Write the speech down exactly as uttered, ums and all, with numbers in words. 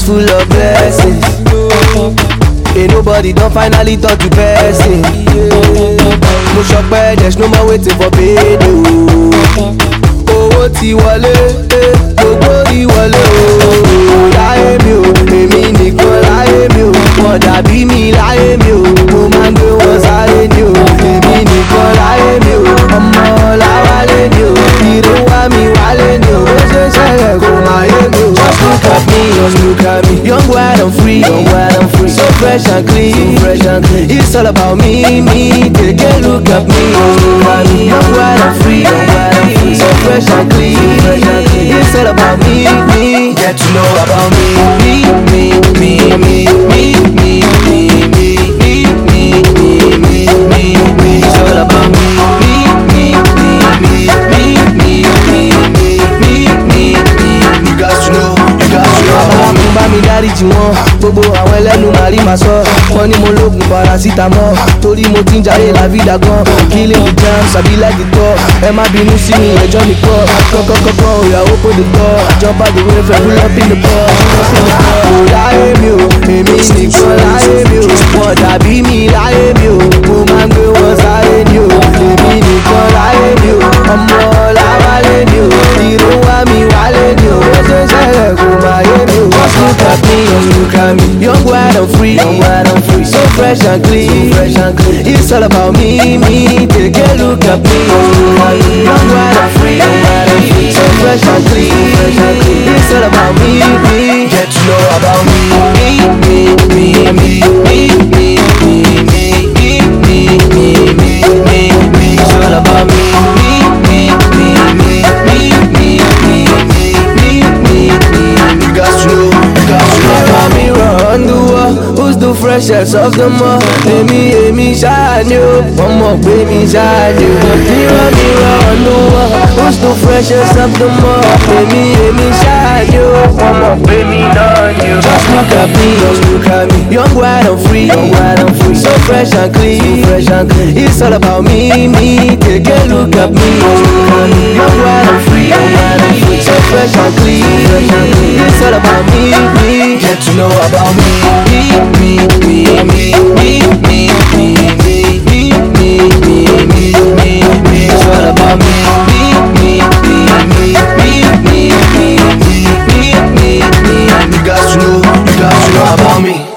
is full of blessings. Ain't nobody don't finally talk to person. Mo ṣọpẹ́, there's no more waiting for payday. Owó ti wọlé, gbogbo rí wọlé o. Láyé mi o, èmi nìkan láyé mi o. Wọ́n dàbí mi láyé mi o. Mo máa ń gbé wọn sáré ni o. Èmi nìkan láyé mi o. Ọmọ Ọláwálé ni o. Ìró wá mi wálé ni o. Ó ṣe ṣẹlẹ̀ kó máa yé mi o. Just look at me, just look at me. Young, wild and free, young, wild and free. So fresh and clean, so fresh and clean. It's all about me, me. Take a look at me, just look at me. Young, wild and free, young, wild and free. So fresh and clean, so fresh and clean. It's all about me, me. Get to know about me, me, me, me, me, me, me, me, me, me, me, me, me, me, me. It's all about me, me, me, me, me, me, me, me, me, me, me, me. You got to know, you got to know about me. Bá mi dáríjì wọn, gbogbo àwọn ẹlẹ́nu màrí màá sọ. Wọ́n ní mo lóògùn paracetamol, torí mo ti ń jayé la vida gan. Killing the jam, sabi like the top. Ẹ má bínú sí mi, ẹjọ́ mi kọ́. Kọ́kọ́kọ́kọ́ ìyàwó kò dé gbọ́. Àjọba the way fẹ́ pull up in the bus. Kò láyé mi o, èmi nìkan láyé mi o. Wọ́n dàbí mi láyé mi o. Mo máa ń gbé wọn sáré ni o. Èmi nìkan láyé mi o. Ọmọ Ọláwálé ni o. Ìró wá mi wálé ni o. Ó ṣe ṣẹlẹ̀ kó máa yé mi o. Just look at me, just look at me. Young, wild and free, young, wild and free. So fresh and clean, so fresh and clean. It's all about me, me. Take a look at me, just look at me. Young, wild and free, young, wild and free. So fresh and clean, so fresh and clean. It's all about me, me. Get to know about me, me, me, me, me, me, me, me, me, me, me, me, me, me, me. It's all about me, me, me, me, me, me, me, me, me, me, me, me. You got to know, you got to know about me. Run the world, who's the freshest of them all? Èmi, èmi ṣáá ni o, wọ́n mọ̀ pé mi ṣáá ni o. Mirror, mirror on the wall, who's the freshest of them all? Èmi, èmi ṣáá ni o, wọ́n mọ̀ pé mi náà ni o. Just look at me, just look at me. Young, wild and free, young, wild and free. So fresh and clean, so fresh and clean. It's all about me, me. Take a look at me, just look at me. Young, wild and free, young, wild and free. So fresh and clean, so fresh and clean. It's all about me, me. Get to know about me, me, me, me, me, me, me, me, me, me, me, me, me, me, me. It's all about me, me, me, me, me, me, me, me, me, me, me, me. You got to know, you got to know about me.